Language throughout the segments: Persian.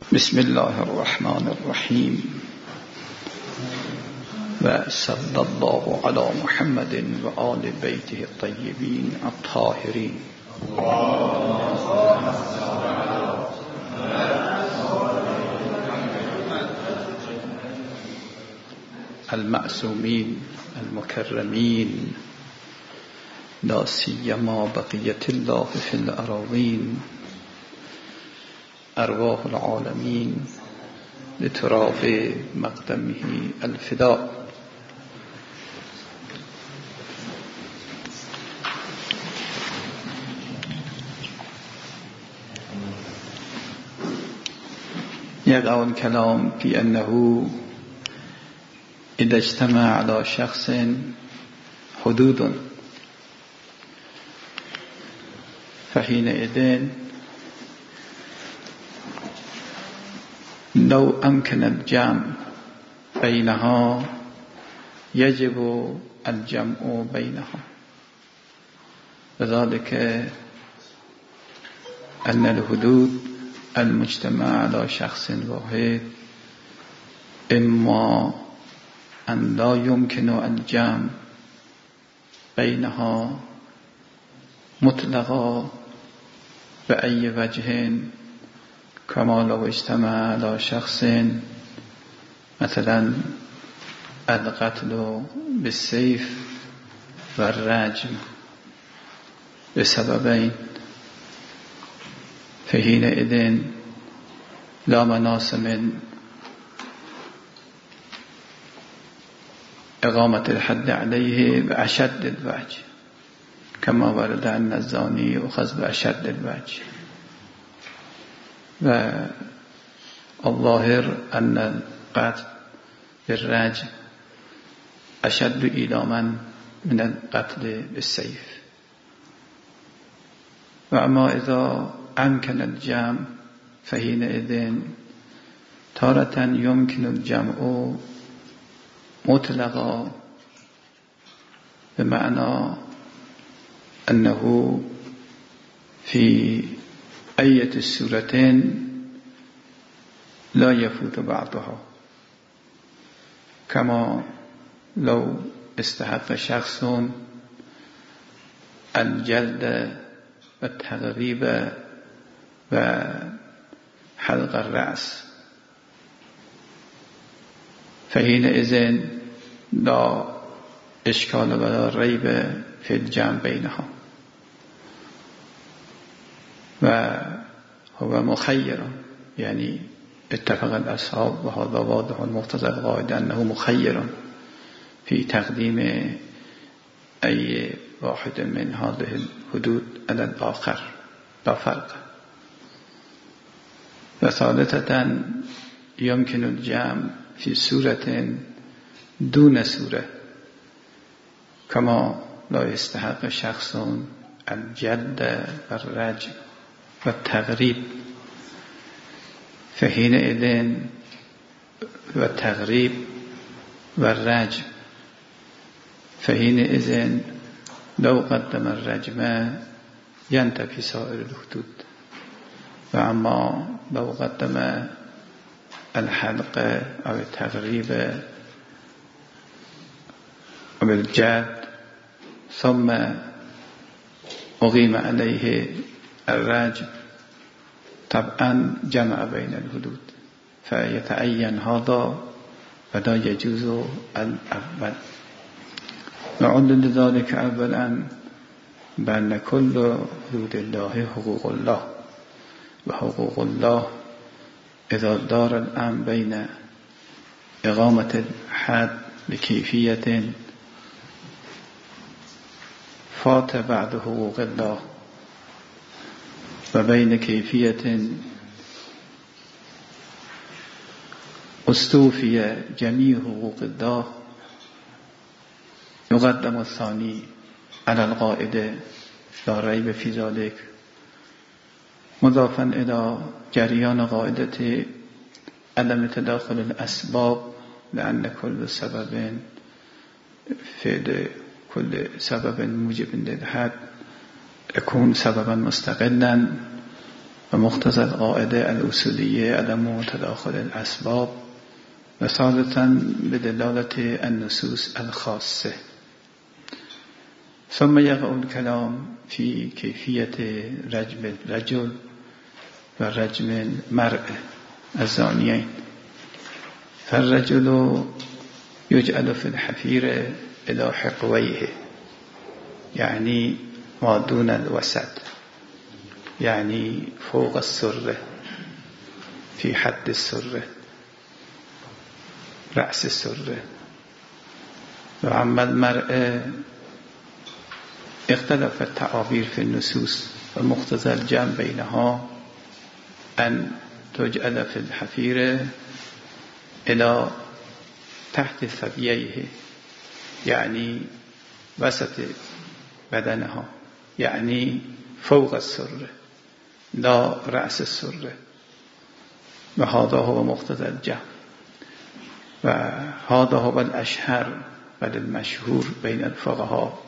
بسم الله الرحمن الرحیم و صلی الله علی محمد و آل بیته الطیبین الطاهرین. المعصومین المکرمین لا سیما بقیت الله فی الاراضین ارواح العالمین لتراب مقدمه الفداء. يقع الكلام في أنه إذا اجتمع على شخص حدود فحينئذ لو أمكن الجمع بينها يجب الجمع بينها، وذلك أن الحدود المجتمع على شخص واحد إما أن لا يمكن الجمع بينها مطلقا بأي وجه، كما لو اجتمع على شخص مثلا القتل بالسيف والرجم بسببين، فحينئذ لا مناص من إقامة الحد عليه بأشد الوجه، كما ورد أن الزاني يؤخذ بأشد الوجه، والظاهر أن القتل بالرجم أشد إيلاما من القتل بالسيف. وأما إذا أمكن الجمع فحينئذ تارة يمكن الجمع مطلقا بمعنى أنه في أية السورتين لا يفوت بعضها، كما لو استحق شخص الجلد والتغريب وحلق الرأس، فحينئذ لا إشكال ولا ريب في الجمع بينها، وهو مخير، يعني اتفق الأصحاب وهذا واضح المقتضى القاعدة أنه مخير في تقديم أي واحد من هذه الحدود على الآخر لا فرق. وثالثة يمكن الجمع في سورة دون سورة، كما لا يستحق شخص الجلد والرجم والتغريب، فحينئذ والتغريب والرجم، فحينئذ لو قدم الرجم ينتفي سائر الحدود، وأما لو قدم الحلق أو التغريب أو الجلد ثم أقيم عليه الرجم طبعا جمع بين الحدود، فيتعين هذا ولا يجوز الأول. وعلل ذلك أولا بأن كل حدود الله حقوق الله، وحقوق الله إذا دار الأمر بين إقامة الحد بكيفية فات بعد حقوق الله وبين كيفية استوفي جميع حقوق الله يقدم الثاني على القاعدة لا ريب في ذلك، مضافا إلى جريان قاعدة عدم تداخل الأسباب، لأن كل سبب فعل كل سبب موجب للحد يكون سببا مستقلا و مقتضى القاعده الاصولیه عدم تداخل الاسباب و ثالثاً بدلالة النصوص الخاصة. ثم يقع الكلام في كيفية رجم الرجل و رجم المرأة الزانيين. فالرجل يجعل في الحفير إلى حقويه، يعني ما دون الوسط، يعني فوق السرة، في حد السرة، رأس السرة. وأما المرأة اختلف التعابير في النصوص، ومقتضى الجمع بينها أن تجعل في الحفير إلى تحت ثدييه، يعني وسط بدنها، يعني فوق السرة لا رأس السرة. وهذا هو مقتضى الجمع، وهذا هو الأشهر والمشهور بين الفقهاء،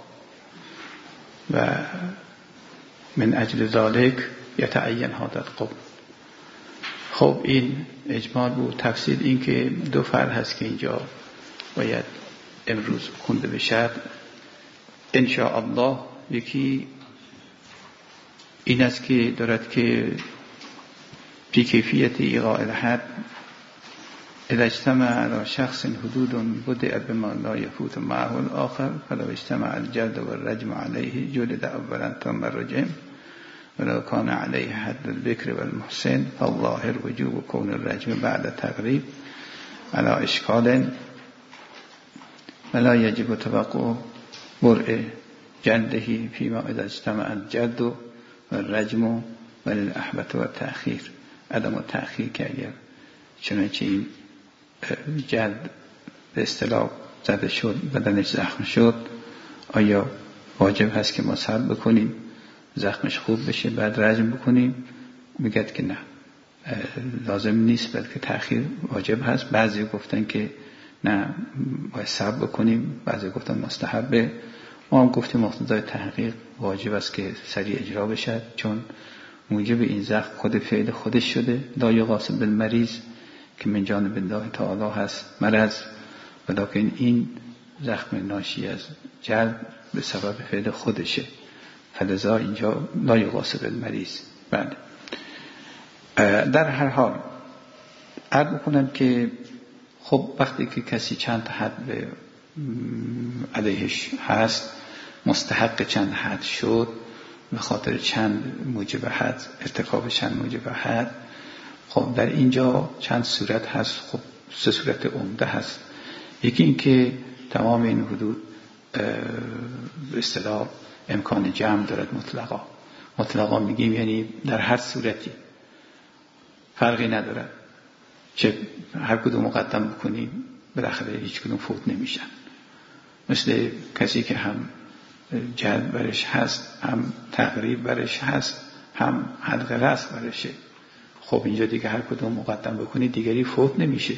ومن أجل ذلك يتعين هذا القول. خب این اجمال بود. تفصیل این که دو فرد هست که اینجا باید امروز خونده بشد ان شاء الله. یکی این است که دارد که فی کیفیت ایقاع الحد اذا اجتمع على شخص حدود بدأ بما لا يفوت معه الآخر فلو اجتمع الجلد والرجم عليه جلد اولا ثم الرجم ولو كان عليه حد البكر والمحسن فالظاهر وجوب كون الرجم بعد تقريب على اشكال ولا يجب توقع برء جلده فيما اذا اجتمع الجلد والرجم وللأحبة والتأخير. عدم التأخیر که اگر چنانچه این جلد به اصطلاح زده شد، بدنش زخم شد، آیا واجب هست که ما صبر بکنیم زخمش خوب بشه بعد رجم بکنیم؟ میگد که نه، لازم نیست، بلکه تأخیر واجب هست. بعضی گفتن که نه باید صبر بکنیم، بعضی گفتن مستحبه. ما هم گفتیم مقتضای تحقیق واجب است که سریع اجرا بشد، چون موجب این زخم خود فعل خودش شده. لا یغاص بالمریض که من جانب الله تعالی هست مرض، ولیکن این زخم ناشی از جلد به سبب فعل خودشه، فلذا اینجا لا یغاص بالمریض. بله. در هر حال عرض بکنم که خب وقتی که کسی چند حد به علیهش هست، مستحق چند حد شد به خاطر چند موجب حد، ارتکاب چند موجب حد، خب در اینجا چند صورت هست. خب سه صورت عمده هست. یکی این که تمام این حدود به اصطلاح امکان جمع دارد. مطلقا میگیم یعنی در هر صورتی فرقی ندارد، چه هر کدوم مقدم بکنیم بالاخره هیچ کدوم فوت نمیشن. مثل کسی که هم جلد برش هست، هم تقریب برش هست، هم حلق راس برشه، خب اینجا دیگه هر کدوم مقدم بکنی دیگری فوت نمیشه.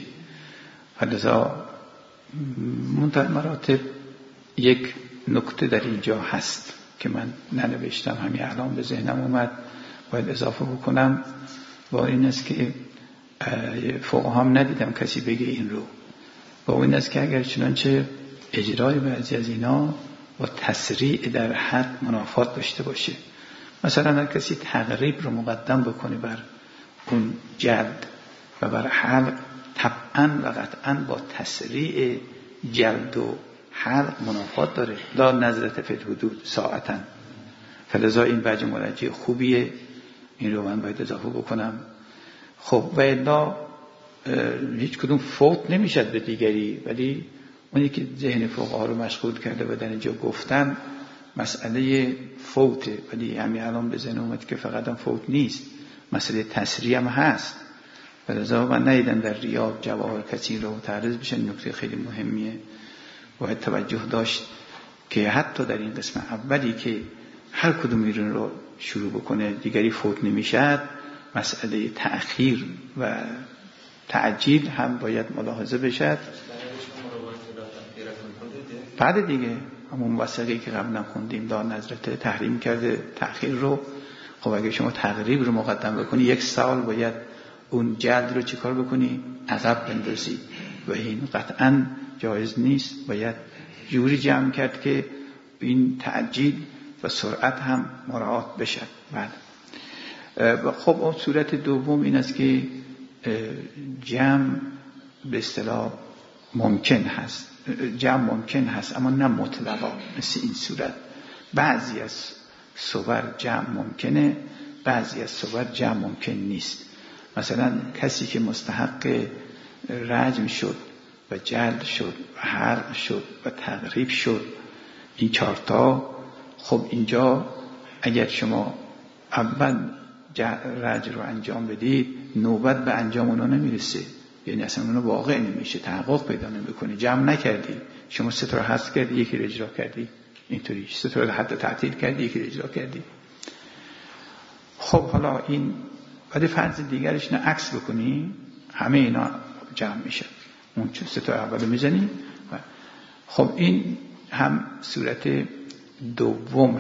فلذا منتهی مراتب یک نکته در اینجا هست که من ننوشتم، همین الان به ذهنم اومد باید اضافه بکنم، با این است که فقها هم ندیدم کسی بگه این رو، با این است که اگر چنانچه اجرای بعضی از اینا با تسریع در حد منافات داشته باشه، مثلا اگر کسی تقریب رو مقدم بکنه بر اون جلد و بر حلق، طبعا و قطعا با تسریع جلد و حلق منافات داره. لا نظرت فی الحدود ساعتا. فلذا این وجه مرجع خوبیه، این رو من باید اضافه بکنم. خب و الا هیچ کدوم فوت نمیشد به دیگری، ولی اونی که ذهن فقها رو مشغول کرده و در اینجا گفتن مسئله فوته، ولی همین الان به ذهن اومد که فقط هم فوت نیست، مسئله تسریع هم هست. فلذا من ندیدم در ریاض جواهر کسی رو تعرض بشن. نکته خیلی مهمیه باید توجه داشت که حتی در این قسم اولی که هر کدوم ایرون رو شروع بکنه دیگری فوت نمیشد، مسئله تأخیر و تعجیل هم باید ملاحظه بشد. بعد دیگه همون وثقی که قبلا خوندیم لا نظرت تحریم کرده تأخیر رو. خب اگه شما تقریب رو مقدم بکنی 1 سال باید اون جلد رو چیکار بکنی؟ عقب بندازی و این قطعا جایز نیست. باید جوری جمع کرد که این تعجیل و سرعت هم مراعات بشد. خب اون صورت دوم این است که جمع به اصطلاح ممکن هست، جمع ممکن هست اما نه مطلقا. مثل این صورت بعضی از صور جمع ممکنه، بعضی از صور جمع ممکن نیست. مثلا کسی که مستحق رجم شد و جلد شد و حرق شد و تغریب شد، این 4 تا، خب اینجا اگر شما اول رجم رو انجام بدید نوبت به انجام اونا نمیرسه، یعنی اصلا اونا واقع نمیشه، تحقق پیدا نمیکنه. جمع نکردی، شما 3 تا رو حذف کردی، یکی رو اجرا کردی، اینطوری 3 تا رو حتی تعطیل کردی، یکی رو اجرا کردی. خب حالا این بعد فرض دیگرش نه عکس بکنی، همه اینا جمع میشه، اون 3 تا اول میزنی. خب این هم صورت دوم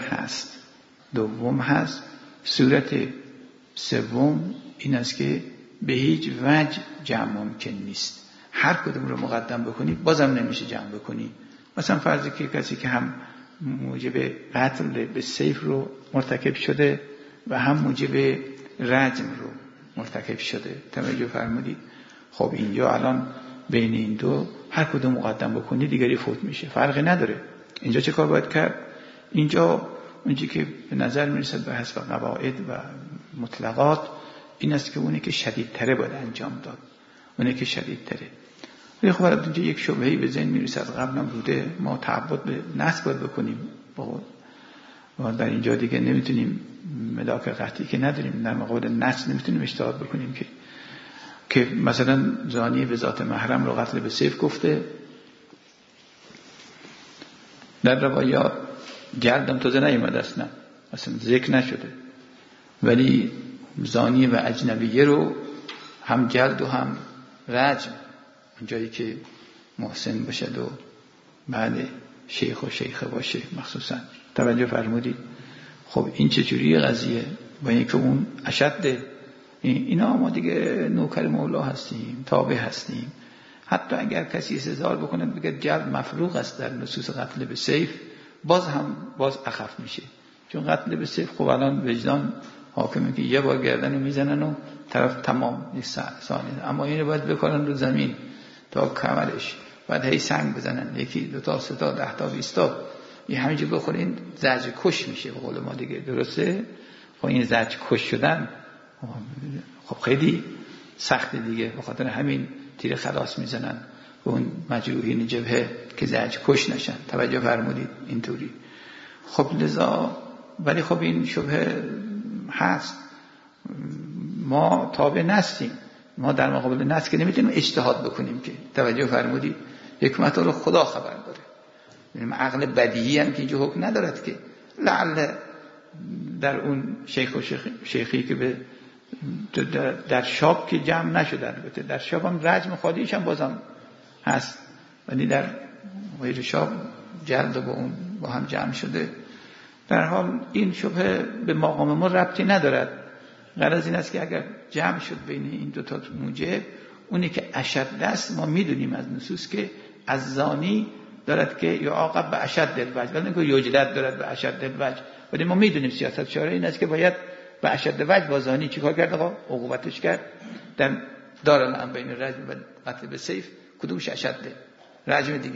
هست. صورت سوم این است که به هیچ وجه جمع ممکن نیست. هر کدوم رو مقدم بکنی بازم نمیشه جمع بکنی. مثلا فرض که کسی که هم موجب قتل به سیف رو مرتکب شده و هم موجب رجم رو مرتکب شده، توجه فرمودید؟ خب اینجا الان بین این دو هر کدوم مقدم بکنی دیگری فوت میشه، فرقی نداره. اینجا چه کار باید کرد؟ اینجا اونجی که به نظر میرسد به حسب قواعد و مطلقات این است که اونی که شدیدتره باید انجام داد، اونی که شدیدتره. ولی خب اینجا یک شبهه‌ای به ذهن میرسد، قبلا بوده، ما تعبد به نص باید بکنیم. ما در اینجا دیگه نمیتونیم ملاک قطعی که نداریم، در مقابل نص نمیتونیم اجتهاد بکنیم که مثلا زانی به ذات محرم رو قتل به سیف گفته، در روایات جلدم تازه نیامده اصلا ذکر نشده، ولی زانی و اجنبیه رو هم جلد و هم رجم، اونجایی که محسن باشد و بعد شیخ و شیخه باشه مخصوصا، توجه فرمودید؟ خب این چجوری قضیه؟ با اینکه اون اشده، اینا ما دیگه نوکر مولا هستیم، تابع هستیم. حتی اگر کسی استدلال بکنه بگه جلد مفروغ است در نصوص قتل به سیف، باز اخف میشه، چون قتل به سیف خب الان وجدان حاکمه که 1 بار گردن رو میزنن و طرف تمام نیست ثانیه، اما اینو باید بکنن رو زمین تا کمرش، بعد هی سنگ بزنن، 1 2 تا 3 تا 10 تا 20 تا، این همینجا بخورین زجر کش میشه به قول ما دیگه، درسته؟ خب این زجر کش شدن خب خیلی سخته دیگه، به خاطر همین تیر خلاص میزنن به اون مجروحین جبهه که زجر کش نشن، توجه فرمودید؟ اینطوری. خب لذا ولی خب این شبهه هست، ما تابع نستیم، ما در مقابل نص که نمیتونیم اجتهاد بکنیم که، توجه فرمودید؟ حکمت رو خدا خبر داره، یعنی عقل بدیهی هم که اینجا حکم ندارد که لعل در اون شیخ و شیخی که به در شاب که جمع نشده، البته در شاب هم رجم خالیش هم بازم هست، ولی در غیر شاب جلد با هم جمع شده. در حال این شبه به مقام ما ربطی ندارد. غرض این است که اگر جمع شد بین این 2 تا موجب، اونی که اشد است ما میدونیم از نصوص که از زانی دارد که یعاقب به اشد الوجه، ولی نگه یجلد دارد به اشد الوجه، ولی ما میدونیم سیاست شارع این است که باید به اشد وجه با زانی چیکار کرد؟ آقا عقوبتش کرد. در دارالعلم بین رجم و قتل به سیف کدومش اشده؟ رجم دیگه.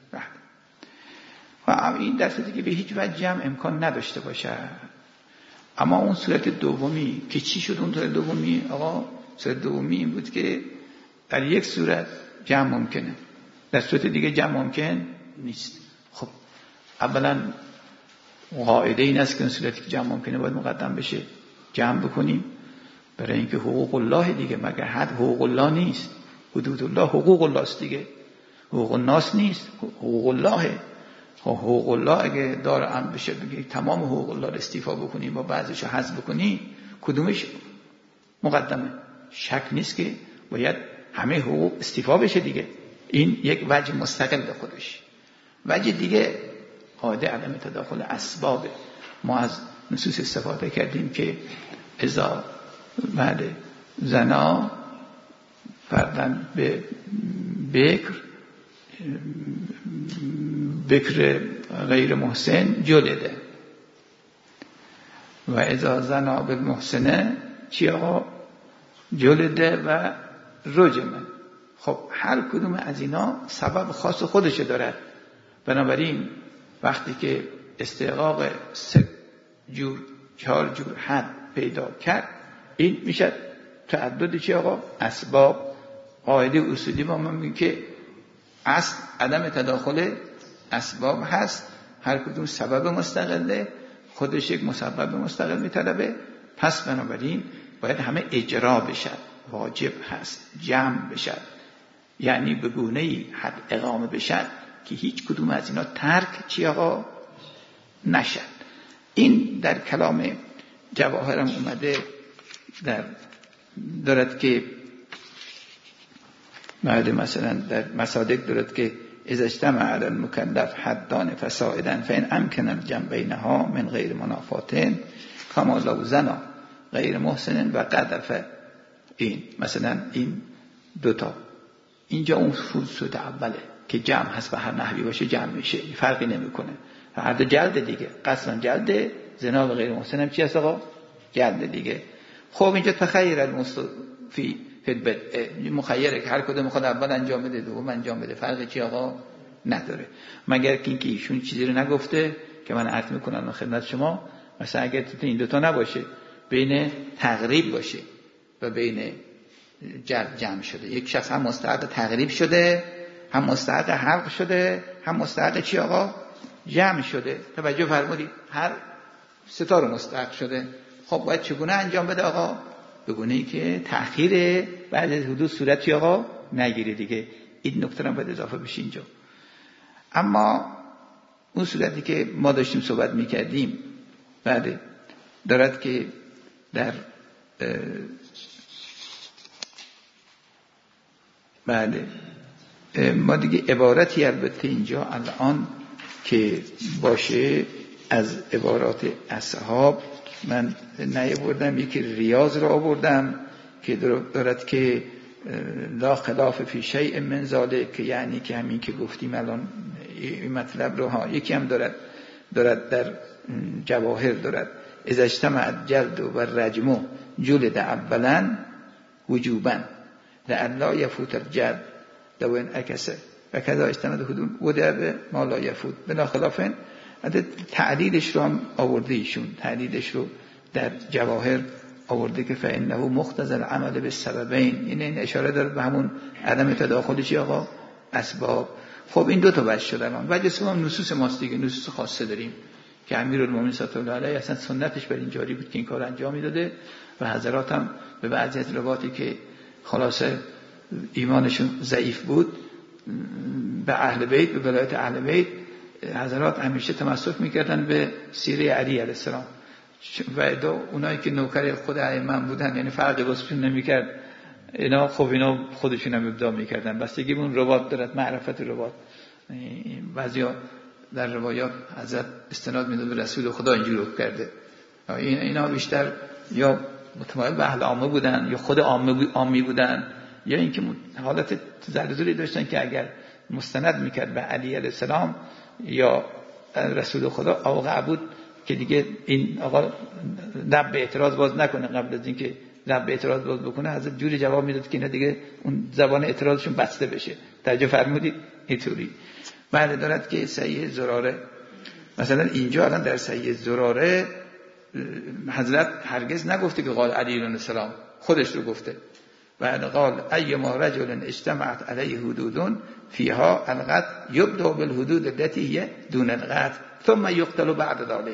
و این در صورتی که به هیچ وجه جمع امکان نداشته باشه. اما اون صورت دومی که چی شد؟ اون صورت دومی آقا، صورت دومی این بود که در یک صورت جمع ممکنه، در صورت دیگه جمع ممکن نیست. خب اولا قاعده این است که اون صورتی که جمع ممکنه باید مقدم بشه، جمع بکنیم، برای اینکه حقوق الله دیگه، مگر حد حقوق الله نیست؟ حدود الله حقوق الله است دیگه، حقوق الناس نیست، حقوق الله. حقوق الله اگه دار ام بشه بگی تمام حقوق الله رو استیفا بکنی با بعضیشو حذف بکنی، کدومش مقدمه؟ شک نیست که باید همه حقوق استیفا بشه دیگه. این یک وجه مستقل به خودش. وجه دیگه قاعده عدم تداخل اسباب. ما از نصوص استفاده کردیم که اذا بله زنا فردن به بکر غیر محسن جلده و اذا زنا بالمحسنه چی آقا؟ جلده و رجمه. خب هر کدوم از اینا سبب خاص خودشه دارد. بنابراین وقتی که استحقاق 3 جور 4 جور حد پیدا کرد، این میشه تعدد چی آقا؟ اسباب. قاعده اصولی ما میگیم که اصل عدم تداخل اسباب هست، هر کدوم سبب مستقله، خودش یک مسبب مستقل میطلبه. پس بنابراین باید همه اجرا بشد، واجب هست جمع بشد، یعنی به گونه‌ای حد اقامه بشد که هیچ کدوم از اینا ترک چی آقا نشد. این در کلام جواهرم اومده دارد که بعد مثلا در مصادق دارد که اذا اجتمع علی المکلف حدان فصاعدا فان امکن الجمع بینها من غیر منافاتن کما لو زنا غیر محسن و قذف. این مثلا این دوتا اینجا اون فرصت اوله که جمع هست، به هر نحوی باشه جمع میشه، فرقی نمیکنه. هر دو جلد دیگه، قصلا جلد، زنا و غیر محسن هم چی هست آقا؟ جلد دیگه. خب اینجا تخیر المستفی فی البدء، مخیره که هر کدوم میخواد اول انجام بده دوم انجام بده، فرقی چی آقا نداره. مگر که ایشون چیزی رو نگفته که من عرض میکنم خدمت شما، مثلا اگر این دوتا نباشه، بین تقریب باشه و بین جمع شده، یک شخص هم مستحق تقریب شده، هم مستحق حلق شده، هم مستحق چی آقا؟ جمع شده. توجه فرمودید؟ هر 3 تا رو مستحق شده. خب باید چگونه انجام بده آقا؟ به گونه‌ای که تأخیر بعد از حدوث صورت چی آقا نگیره دیگه. این نکته هم باید اضافه بشه اینجا. اما اون صورتی که ما داشتیم صحبت میکردیم بعد دارد که در بله ما دیگه عبارتی البته اینجا الان که باشه از عبارات اصحاب من نیاوردم، یکی ریاض را آوردم که دارد که لا خلاف فی شیء من ذلک، که یعنی که همین که گفتیم الان این مطلب رو ها. یکی هم دارد در جواهر دارد اذا اجتمع الجلد و الرجم جلد اولا وجوبا لئلا یفوت الجلد لو انعکس و کذا اجتمع الحدود وضع به ما لا یفوت. بلا خلاف تعلیلش رو هم آورده ایشون، تعلیلش رو در جواهر آورده که فانه مقتضی العمل بالسببین. این اشاره داره به همون عدم تداخل چی آقا؟ اسباب. خب این 2 تا وجه شد الان. وجه سوم نصوص ماست دیگه، نصوص خاصه داریم که امیرالمومنین صلی الله علیه اصلا سنتش بر این جاری بود که این کار انجام میداده و حضرات هم به بعضی از روایاتی که خلاصه ایمانشون ضعیف بود به اهل بیت، به ولایت اهل بیت، حضرات همیشه تمسک میکردن به سیره علی علیه السلام و اونایی که نوکر خود ائمه بودن، یعنی فرقی واسشون نمیکرد اینا. خب اینا خودشون هم ابداع میکردن، بستگی به اون روایت دارد، معرفت روایت. بعضیا در روایات حضرت استناد میداد به رسول خدا اینجوری کرده. اینا بیشتر یا متمایل به اهل عامه بودن یا خود عامی بودن، یا اینکه حالت تزلزلی داشتن که اگر مستند میکرد به علی علیه السلام یا رسول خدا آقا بود که دیگه این آقا لب به اعتراض باز نکنه. قبل از اینکه لب به اعتراض باز بکنه حضرت جوری جواب میداد که اینا دیگه اون زبان اعتراضشون بسته بشه. توجه فرمودید؟ اینطوری. بعد دارد که صحیح زراره، مثلا اینجا الان در صحیح زراره حضرت هرگز نگفته که قال علی علیه السلام، خودش رو گفته. بعد قال ایما رجل اجتمعت علیه حدود فیها القتل یبدأ بالحدود التي هي دون القتل ثم یقتل بعد ذلك.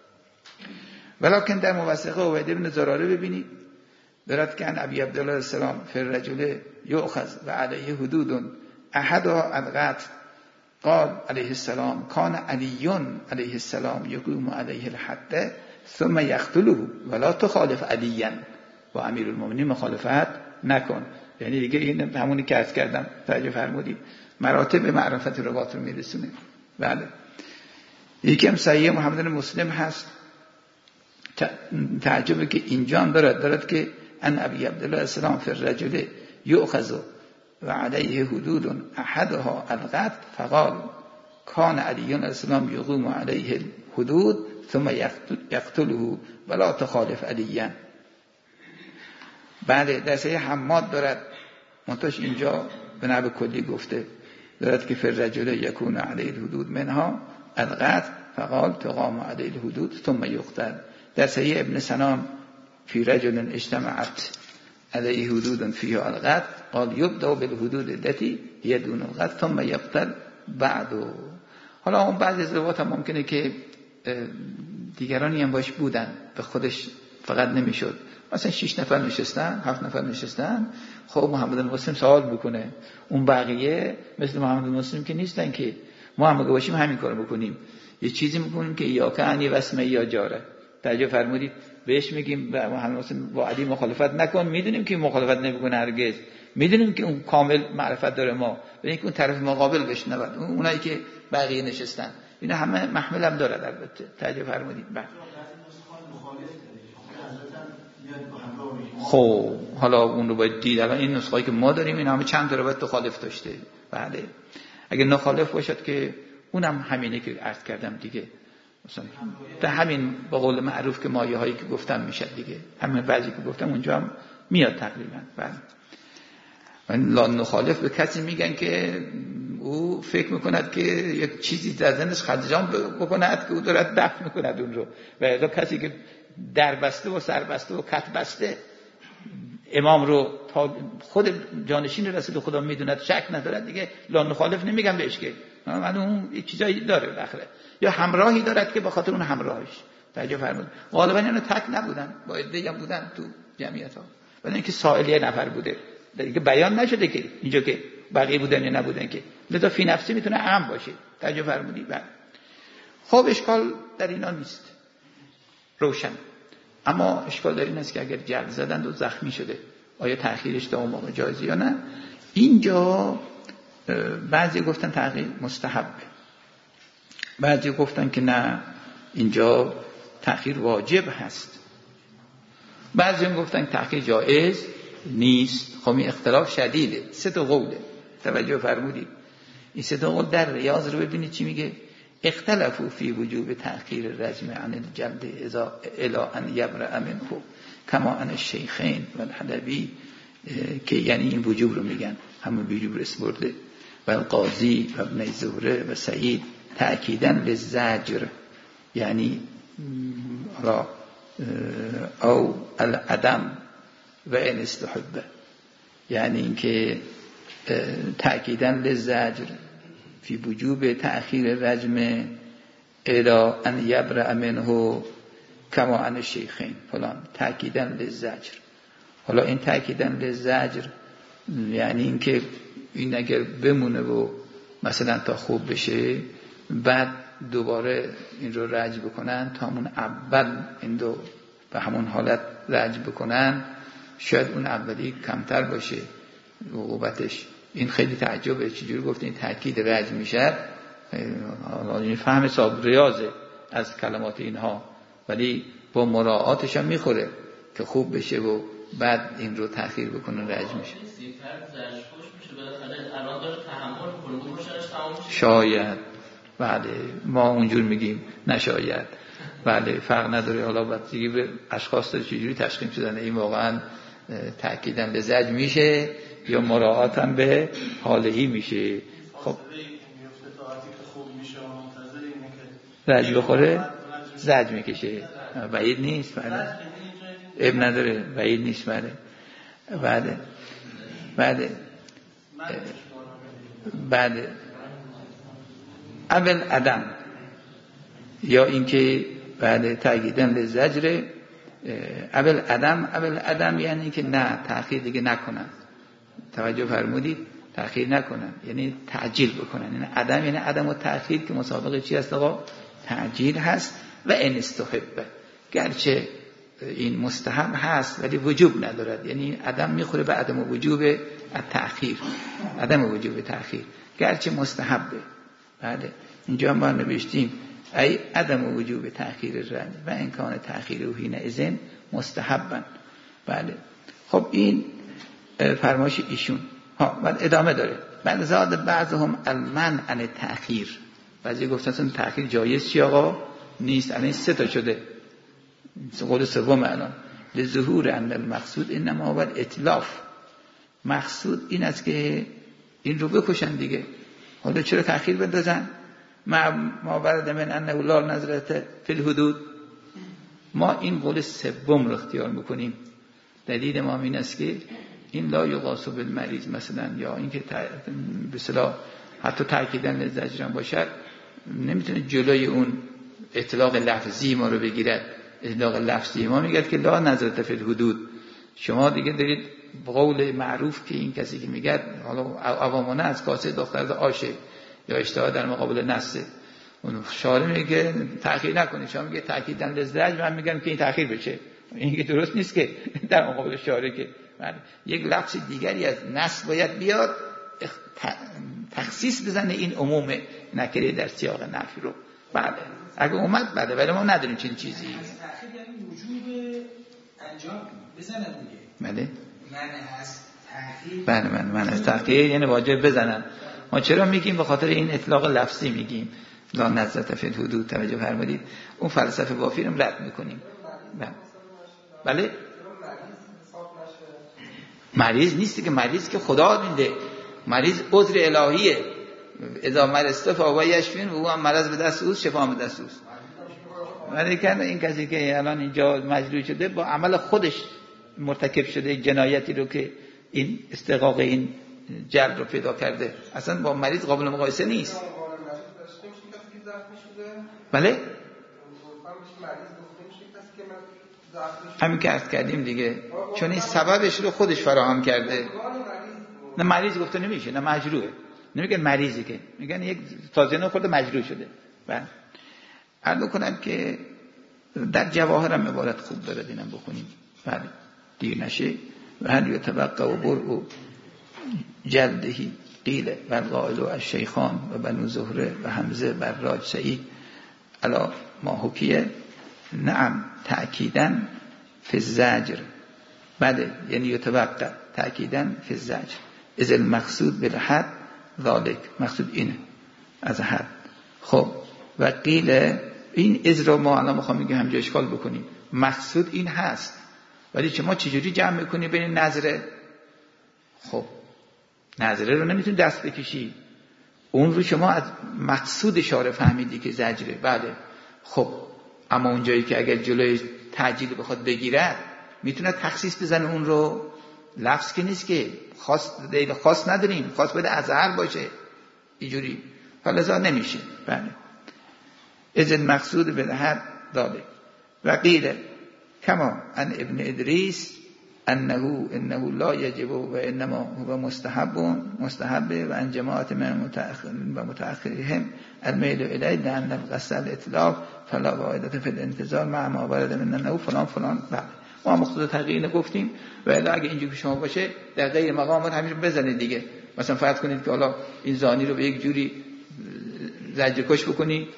ولكن در موثقه عبیده بن زراره ببینید دارد که ان ابی عبدالله السلام فی الرجل یؤخذ و علیه حدود احدها القتل قال علیه السلام کان علی علیه السلام یقوم علیه الحد ثم یقتله ولا تخالف علیا و امیرالمومنین مخالفت نکن. یعنی دیگه این همونی که عرض کردم. توجه فرمودید؟ مراتب معرفت روایت رو میرسونه. بله. یکی هم صحیح محمد بن مسلم هست تعجبه که اینجا هم دارد که ان ابی عبدالله السلام فی الرجل یؤخذ و علیه حدود احدها القتل فقال کان علی السلام یقوم علیه الحدود ثم یقتله ولا تخالف علیا. بعد در صحیح حماد دارد منتش اینجا به نحو کلی گفته دارد که فی الرجل یکون علیه الحدود منها القتل فقال تقام علیه الحدود ثم یقتل. در صحیح ابن سنان فی رجل اجتمعت علیه حدود فیها القتل قال یبدأ بالحدود التي هي دون القتل ثم یقتل بعد. حالا اون بعضی از روایات هم ممکنه که دیگرانی هم باش بودن، به خودش فقط نمیشد. مثلا 6 نفر نشستن، 7 نفر نشستن، خب محمد المسلم سوال بکنه، اون بقیه مثل محمد المسلم که نیستن که ما هم باشیم همین کارو بکنیم، یه چیزی میکنیم که یا کعنی وسمه یا جاره. توجه فرمودید؟ بهش میگیم به محمد المسلم با علی مخالفت نکن، میدونیم که مخالفت نمیکنه هرگز، میدونیم که اون کامل معرفت داره، ما ببین که اون طرف مقابل بشنود، اونایی که بقیه نشستن اینا همه محمل هم داره. البته توجه فرمودید؟ بله. خب حالا اون رو باید دید. الان این نسخه‌ای که ما داریم این همه چند تا باید مخالف داشته. بله اگه نخالف باشد که اونم همینه که عرض کردم دیگه، مثلا به همین به قول معروف که مایه هایی که گفتم میشه دیگه، همین بعضی که گفتم اونجا هم میاد تقریبا. بله من لا نخالف به کسی میگن که او فکر میکند که یک چیزی در ذهنش خدجان بکند که او دارد دفع میکند اون رو، و اذا کسی که دربسته و سربسته و کت بسته امام رو تا خود جانشین رسول خدا میدوند شک ندارد دیگه، لا نخالف نمیگم بهش که من اون چیزایی داره بالاخره، یا همراهی دارد که به خاطر اون همراهش. توجه فرمود غالبا اینا تک نبودن، با عده‌ای هم بودن تو جمعیت ها، ولی اینکه سائل یه نفر بوده دیگه بیان نشده که اینجا که بقیه بودن یا نبودن که، لذا فی نفسی میتونه عام باشه. توجه فرمودید؟ بله. خب اشکال در اینا نیست، روشن. اما اشکال در این است که اگر جلد زدند و زخمی شده آیا تأخیرش تا اون موقع جایزه یا نه؟ اینجا بعضی گفتن تأخیر مستحب، بعضی گفتن که نه اینجا تأخیر واجب هست، بعضی هم گفتن تأخیر جایز نیست. خب این اختلاف شدیده، 3 تا قوله. توجه فرمودید؟ این 3 تا قول در ریاض رو ببینید چی میگه. اختلفوا فی وجوب تأخیر الرجم عن الجلد الی ان یبرأ منه کما عن الشیخین و الحلبی، که یعنی این وجوب رو میگن، همون وجوب رس برده، و القاضی و ابن زهره و سعید تأکیداً للزجر، یعنی را او العدم و ان استحبه، یعنی اینکه تأکیداً للزجر فی وجوب تأخیر رجم الی ان یبرأ منه کما عن الشیخین فلان تأکیداً للزجر. حالا این تأکیداً للزجر یعنی اینکه این اگر بمونه و مثلا تا خوب بشه بعد دوباره این رو رجم بکنن، تا همون اول این رو به همون حالت رجم بکنن، شاید اون اولی کمتر باشه عقوبتش. این خیلی تعجبه چجوری گفتین تأکید رجم میشه. این فهم حساب ریاضه از کلمات اینها، ولی با مراعاتش هم میخوره که خوب بشه و بعد این رو تأخیر بکنه رجم میشه. شاید بله ما اونجور میگیم نشاید، بله فرق نداره. حالا بستگی به اشخاص داره چجوری تشخیص شدن این واقعا تأکیدم به زجر میشه یا مراعاتم به حالهی میشه. خب رجم بخوره زجر میکشه، بعید نیست. بله اب نداره، بعید نیست. بله بله بله بله اول عدم، یا اینکه بعد تأکیدن لزجر اول عدم یعنی که نه تأخیر دیگه نکنن. توجه فرمودید؟ تأخیر نکنن یعنی تعجیل بکنن. یعنی عدم یعنی عدم و تأخیر که مسابقه چی هست آقا؟ تعجیل هست. و ان استحبه، گرچه این مستحب هست ولی وجوب ندارد، یعنی عدم میخوره به عدم وجوب التأخیر، عدم وجوب تأخیر گرچه مستحبه. بله اینجا ما نوشتیم ای عدم وجوب تأخیر الرجم و امکان تأخیر حین اذن مستحبا. بله خب این فرمایش ایشون. بعد ادامه داره، بعد زاد بعضهم المنع عن تأخیر، بعضی گفتن اصلا تأخیر جایز چی آقا نیست. الان 3 تا شده، قول سوم الان لظهور ان المقصود انما هو الاتلاف. مقصود این است که این رو بکشن دیگه، حالا چرا تأخیر بندازن؟ ما ورد من انه لا نظرت فی الحدود. ما این قول سوم رو اختیار میکنیم. دلیل ما این است که این لا یقاس بالمریض مثلا، یا اینکه به اصطلاح حتی تاکیداً للزجر باشد نمیتونه جلوی اون اطلاق لفظی ما رو بگیرد. اطلاق لفظی ما میگه که لا نظرت فی الحدود. شما دیگه دارید قول معروف که این کسی که میگه حالا عوامانه از کاسه دختر آشه یا اشتها در مقابل نسه، اون شارع میگه تأخیر نکنید، شما میگه تاکیداً للزجر، من میگم که این تأخیر بشه. این که درست نیست که در مقابل شارع که یک لفظ دیگری از نص باید بیاد تخصیص بزنه این عموم نکره در سیاق نفی رو. بله اگه اومد بله، ولی ما نداریم چنین چیزی. یعنی وجوب انجام بزنن دیگه. بله من از تأخیر. بله من از تأخیر یعنی واجب بزنن. ما چرا میگیم؟ به خاطر این اطلاق لفظی میگیم لا نظرت فی الحدود. توجه فرمودید؟ اون فلسفه بافی رو رد میکنیم. بله مریض نیستی که، مریض که خدا میده، مریض عذر الهیه. اذا مرضت فهو یشفین و هو مرض به دست اوست شفا به دست اوست. ولی که این کسی که الان اینجا مجروح شده با عمل خودش مرتکب شده جنایتی رو که این استحقاق این جلب رو پیدا کرده، اصلا با مریض قابل مقایسه نیست. بله همین که عرض کردیم دیگه، چون این سببش رو خودش فراهم کرده. نه مریض گفته نمیشه، نه مجروحه، نمیگن مریضی، که میگن یک تازه نو خورده مجروح شده. بله عرض کنم که در جواهر هم عبارت خوب داره، دینم بخونیم بله دیر نشه. و هل یتبقى و برء جلدهی قیل و القائل و الشیخان و بنو زهره و حمزه بر راج سعید علا ما حکیه. نعم تأکیداً فی الزجر. بله یعنی یتبقى تأکیداً فی الزجر از المقصود بالحد ذالک. مقصود اینه از حد. خب و قیل این از رو ما الان میخوام میگه همجا اشکال بکنیم. مقصود این هست ولی ما چجوری جمع میکنیم بین نظره؟ خب نظره رو نمیتونی دست بکشی، اون رو شما از مقصود شارع فهمیدی که زجره. بله خب اما اونجایی که اگر جلوی تعجیل بخواد بگیرد میتونه تخصیص بزنه اون رو. لفظ که نیست که خاص نداریم، خاص بده ازهر باشه اینجوری، فلذا نمیشه. بله از المقصود بالحد ذالک. و قیل کما ان ابن ادریس انه لا یجب و انما هو مستحب و ان جماعت من متأخرهم المیل الیه لان القصد الاطلاق فلا فائده فی الانتظار مع ما ورد من انه فلان فلان. بله ما مقصود تغییر گفتیم و الا اگه اینجوری که شما باشه در غیر مقامات همیشه بزنید دیگه. مثلا فرض کنید که حالا این زانی رو به یک جوری زجر کش بکنی،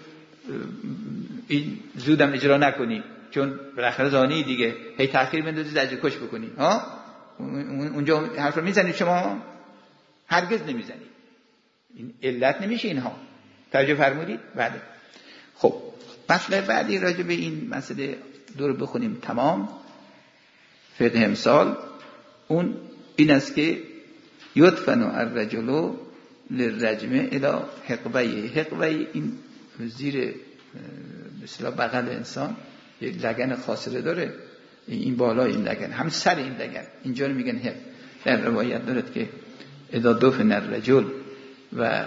این زودم اجرا نکنی چون بالاخره زانی دیگه، هی تأخیر بندازی زجر کش بکنی. اونجا حرف رو میزنید شما؟ هرگز نمیزنید. این علت نمیشه اینها. توجه فرمودید؟ بله. خب مطلب بعدی راجع به این مسئله دور بخونیم تمام. فقه امسال اون این است که یدفن الرجل للرجم الی حقبیه. حقبیه این زیر مثلا بغل انسان یک لگن خاصره داره، این بالای این لگن، همین سر این لگن اینجا رو میگن حق. در روایت دارد که اذا دفن الرجل و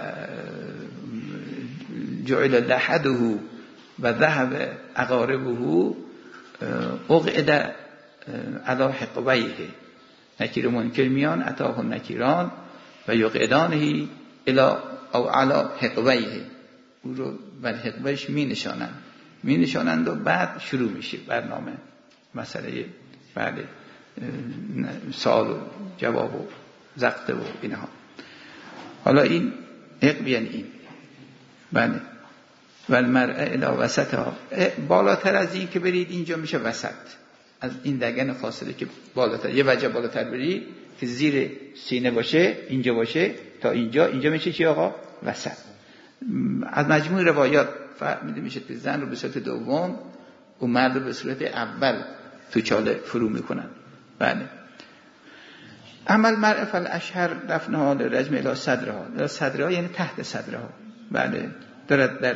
جعل لحده و ذهب اقاربه اقعد علی حقبیه. نکیر و منکر میان اتاه نکیران و یقعدانه الی او علی حقبیه. او رو بر حقبهش می نشانند و بعد شروع میشه برنامه مسئله بعد سوال و جواب و زقته و اینها. حالا این حقب یعنی این. بله و المرء الی وسطها، بالاتر از این که برید اینجا میشه وسط، از این دگن فاصله که بالاتر، یه وجه بالاتر برید که زیر سینه باشه، اینجا باشه تا اینجا میشه چی آقا؟ وسط. از مجموع روایات فهمیده میشه که زن رو به صورت دوم و مرد رو به صورت اول تو چاله فرو میکنن. بله. عمل مرء فالاشهر دفنها لرجم الی صدرها، صدرها یعنی تحت صدرها. بله. دارد در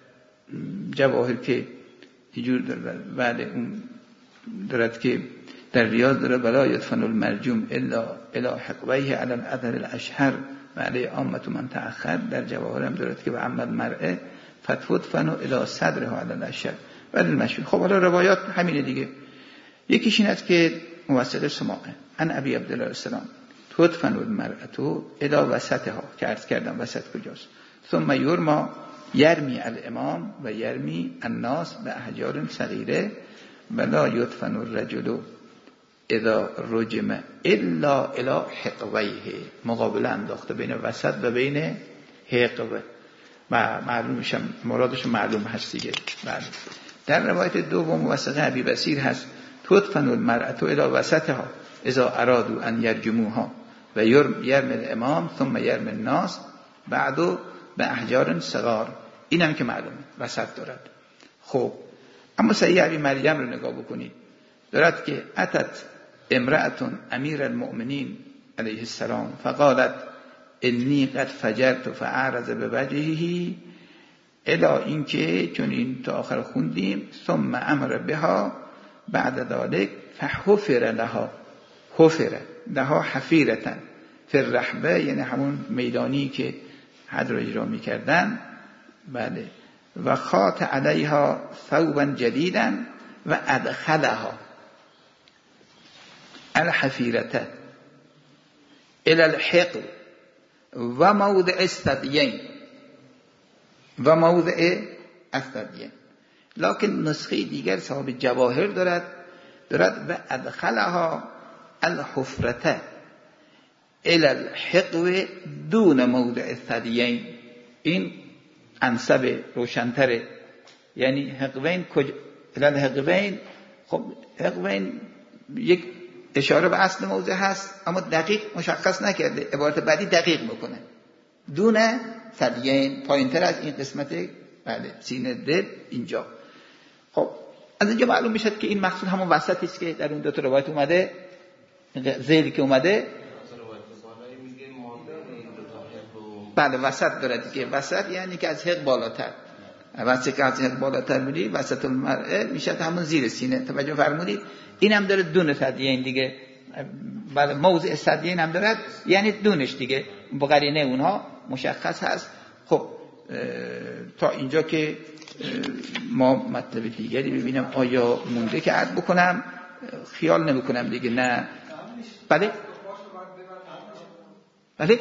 جواهر که اینجور دارد، بله اون دارد که در ریاض دارد ولا یدفن المرجوم الا الی حقویه علی الاثر الاشهر وعلی عامة من تأخر. در جواهر هم دارد که به عمل مرء فتدفن الی صدرها علی الاشهر ولی المشهور. خب حالا روایات همینه دیگه. یکیش این است که موصل سماعه ان ابی عبدالله السلام تدفن المرأة الی وسطها، که عرض کردم وسط کجاست. ثم یرمی الامام و یرمی الناس به احجار صغیره ولا یدفن الرجل اذا رجم الا الی حقویه، مقابله انداخته بین وسط و بین حقوه و معلومشم مرادش معلوم هست دیگه. بله. در روایت دوم موثقه ابی بصیر هست تدفن المرأة الی وسطها اذا ارادوا ان یرجموها و یرمی الامام ثم یرمی الناس بعدو به احجار صغار. این هم که معلومه وسط دارد. خب اما صحیح ابی مریم رو نگاه بکنید، دارد که اتت امرأتون امیر المؤمنین علیه السلام فقالت انی قد فجرت فاعرض بوجهه الی اینکه چون این تا آخر خوندیم ثم امر بها بعد ذلك فحفر لها، حفر لها حفیرتن فی الرحبه، یعنی همون میدانی که حد رو اجرا میکردن. بله. و خاط علیها ثوبا جدیدا و ادخلها الحفیرته الى الحق و موضع الثدیین و موضع الثدیین. لکن نسخه دیگر صاحب جواهر دارد و ادخلها الحفرته الى الحق دون موضع الثدیین. این انسب روشنتره، یعنی حقوین کجا الان حقوین. خب حقوین یک اشاره به اصل موضع هست اما دقیق مشخص نکرده، عبارت بعدی دقیق میکنه دون ثدیین، پایینتر از این قسمت. بله سینه دل اینجا. خب از اینجا معلوم میشه که این مقصود همون وسطی است که در اون دو تا روایت اومده، ذیلی که اومده. بله وسط داره دیگه. وسط یعنی که از حق بالاتر، وسط که از حق بالاتر میری وسط المرء میشه همون زیر سینه. توجه فرمودید؟ این هم داره دون ثدیین دیگه. بله موضع ثدیین هم داره، یعنی دونش دیگه با قرینه اونها مشخص هست. خب تا اینجا که ما مطلب دیگری ببینم آیا مونده که عرض بکنم، خیال نمیکنم دیگه. نه بله بله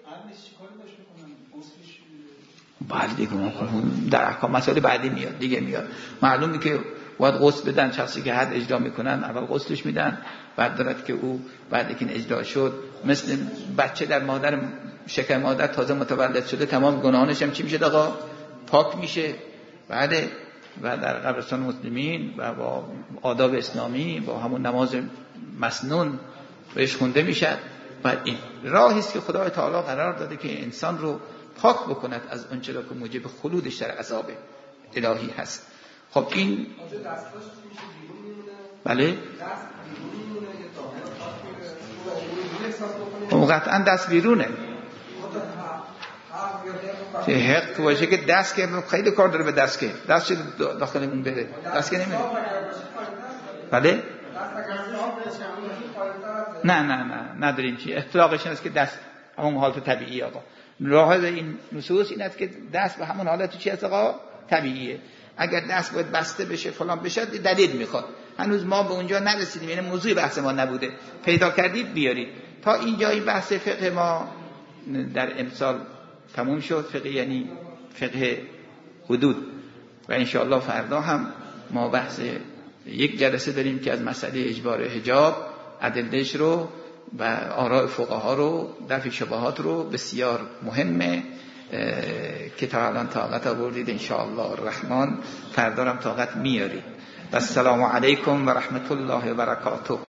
بعد دیگه در احکام مسائل بعدی میاد دیگه. میاد معلومه که باید غسل بدن، شخصی که حد اجرا میکنن اول غسلش میدن، بعد دارد که او بعد که اجرا شد مثل بچه در مادر شکم مادر تازه متولد شده تمام گناهانش هم چی میشه آقا؟ پاک میشه. بعد و در قبرستان مسلمین و با آداب اسلامی با همون نماز مسنون بهش خونده میشه. بعد این راهی است که خدای تعالی قرار داده که انسان رو پاک بکند از آنچه را که موجب خلودش در عذاب الهی هست. خب این بله قطعا دست بیرونه، حق باشه که دست که خیلی کار داره به دست که دست داخل اون بره، دست که نمیره. بله نه نداریم چی اطلاقش این است که دست همون حالت طبیعی. آقا راه این نصوص این است که دست به همون حالت چی است آقا؟ طبیعیه. اگر دست باید بسته بشه فلان بشه دلیل میخواد. هنوز ما به اونجا نرسیدیم، یعنی موضوع بحث ما نبوده. پیدا کردید بیارید. تا اینجا این بحث فقه ما در امسال تموم شد. فقه یعنی فقه حدود. و انشاءالله فردا هم ما بحث یک جلسه داریم که از مسئله اجبار حجاب ادلهش رو و آراء فقها رو، دفع شبهات رو، بسیار مهمه که تا الان طاقت آوردید انشاءالله الرحمن، فردا هم طاقت میارید. و السلام علیکم و رحمت الله و برکاته.